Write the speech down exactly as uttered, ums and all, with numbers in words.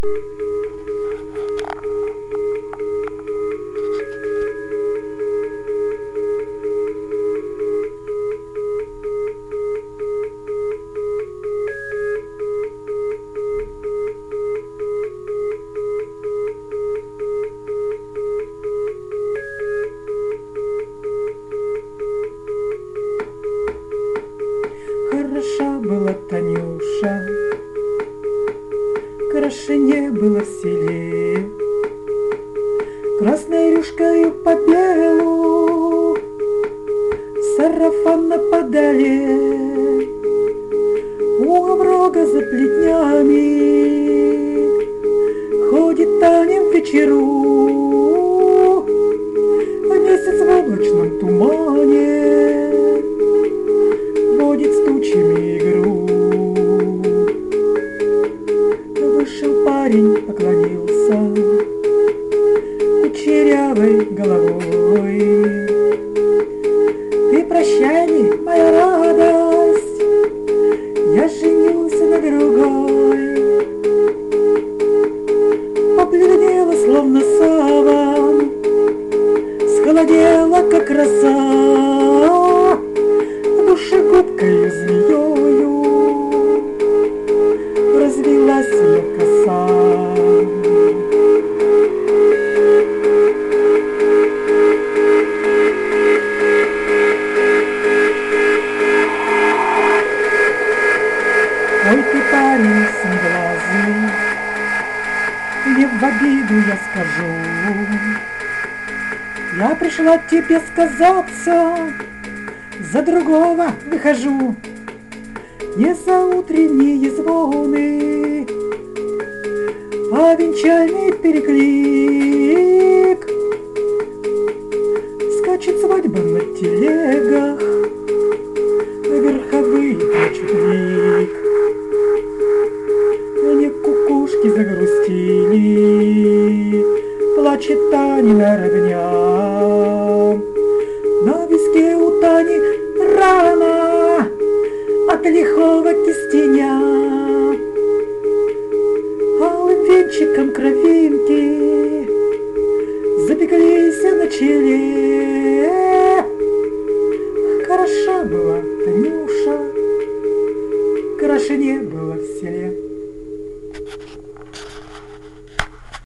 Хороша была Танюша, краше не было в селе. Красной рюшкою по белу, сарафан на подоле. У оврага за плетнями ходит Таня в вечеру, а месяц в облачном тумане водит с тучами игру. Вышел парень, поклонился кучерявой головой. Ты прощай ли, моя радость, я женился на другой. Побледнела, словно саван, схолодела, как роса, душегубкою змеёю развилась ее коса. Ой, ты, парень синеглазый, не в обиду я скажу, я пришла тебе сказаться, за другого выхожу. Не за утренние звоны, а венчальный переклик. Скачет свадьба на телегах, верховые прячут лик. Не кукушки загрустили, плачет Танина родня. На виске у Тани рана от лихого кистеня. Алым венчиком кровинки запеклись на челе.